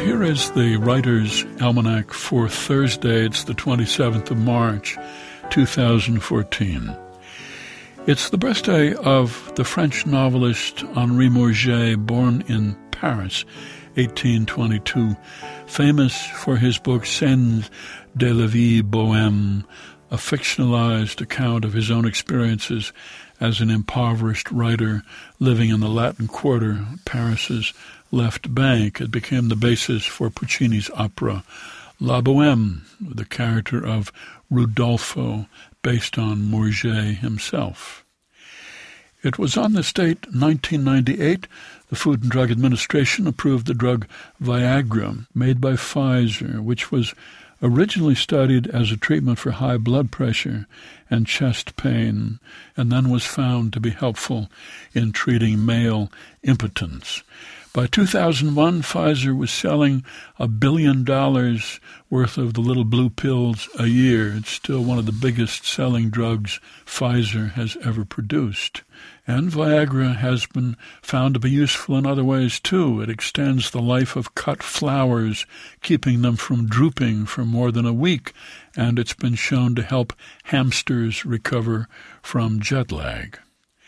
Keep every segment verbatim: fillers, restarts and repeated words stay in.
here is the Writer's Almanac for Thursday. It's the twenty-seventh of March, two thousand fourteen. It's the birthday of the French novelist Henri Murger, born in Paris, eighteen twenty-two, famous for his book Scènes de la vie bohème, a fictionalized account of his own experiences as an impoverished writer living in the Latin Quarter, Paris's left bank. It became the basis for Puccini's opera La Bohème, the character of Rudolfo, based on Murger himself. It was on this date, nineteen ninety-eight, the Food and Drug Administration approved the drug Viagra, made by Pfizer, which was originally studied as a treatment for high blood pressure and chest pain, and then was found to be helpful in treating male impotence. By two thousand one, Pfizer was selling a billion dollars worth of the little blue pills a year. It's still one of the biggest selling drugs Pfizer has ever produced. And Viagra has been found to be useful in other ways, too. It extends the life of cut flowers, keeping them from drooping for more than a week, and it's been shown to help hamsters recover from jet lag.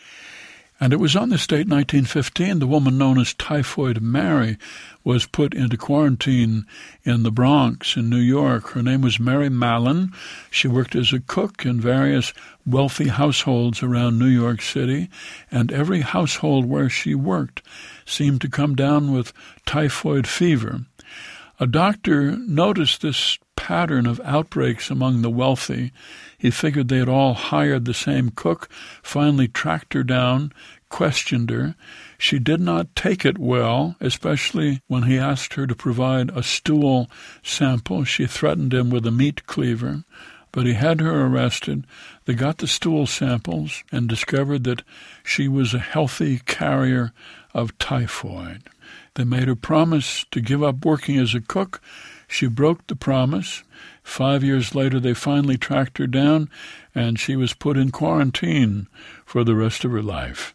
And it was on this date, nineteen fifteen, the woman known as Typhoid Mary was put into quarantine in the Bronx in New York. Her name was Mary Mallon. She worked as a cook in various wealthy households around New York City, and every household where she worked seemed to come down with typhoid fever. A doctor noticed this pattern of outbreaks among the wealthy. He figured they had all hired the same cook, finally tracked her down, questioned her. She did not take it well, especially when he asked her to provide a stool sample. She threatened him with a meat cleaver, but he had her arrested. They got the stool samples and discovered that she was a healthy carrier of typhoid. They made her promise to give up working as a cook. She broke the promise. Five years later, they finally tracked her down, and she was put in quarantine for the rest of her life.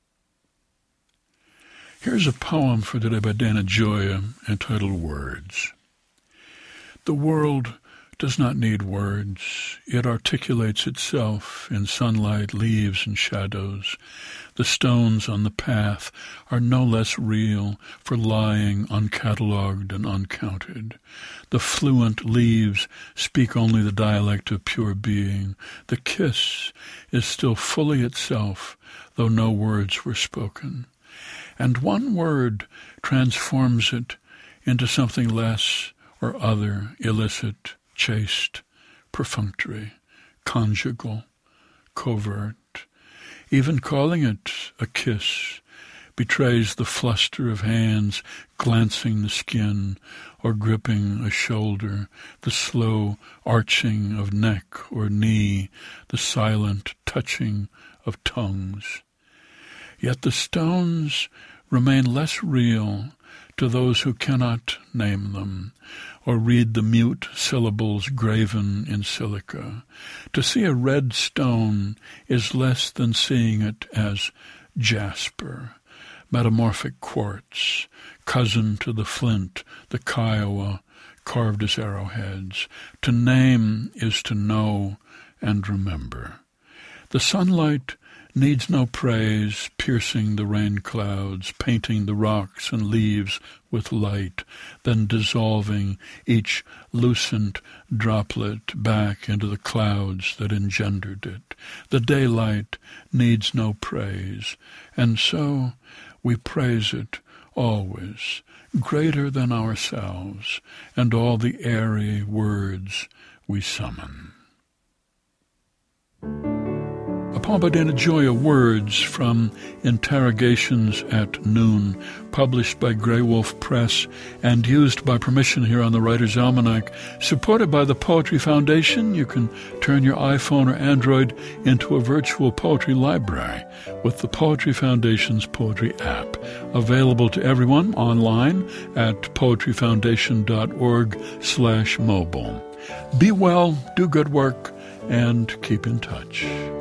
Here's a poem for today by Dana Gioia entitled Words. The world does not need words. It articulates itself in sunlight, leaves, and shadows. The stones on the path are no less real for lying uncatalogued and uncounted. The fluent leaves speak only the dialect of pure being. The kiss is still fully itself, though no words were spoken. And one word transforms it into something less or other, illicit, chaste, perfunctory, conjugal, covert. Even calling it a kiss betrays the fluster of hands glancing the skin or gripping a shoulder, the slow arching of neck or knee, the silent touching of tongues. Yet the stones remain less real to those who cannot name them or read the mute syllables graven in silica. To see a red stone is less than seeing it as jasper, metamorphic quartz, cousin to the flint, the Kiowa, carved as arrowheads. To name is to know and remember. The sunlight needs no praise, piercing the rain clouds, painting the rocks and leaves with light, then dissolving each lucent droplet back into the clouds that engendered it. The daylight needs no praise, and so we praise it always, greater than ourselves, and all the airy words we summon. A poem by Dana Gioia, Words, from Interrogations at Noon, published by Grey Wolf Press and used by permission here on the Writer's Almanac. Supported by the Poetry Foundation, you can turn your iPhone or Android into a virtual poetry library with the Poetry Foundation's Poetry app, available to everyone online at poetryfoundation.org slash mobile. Be well, do good work, and keep in touch.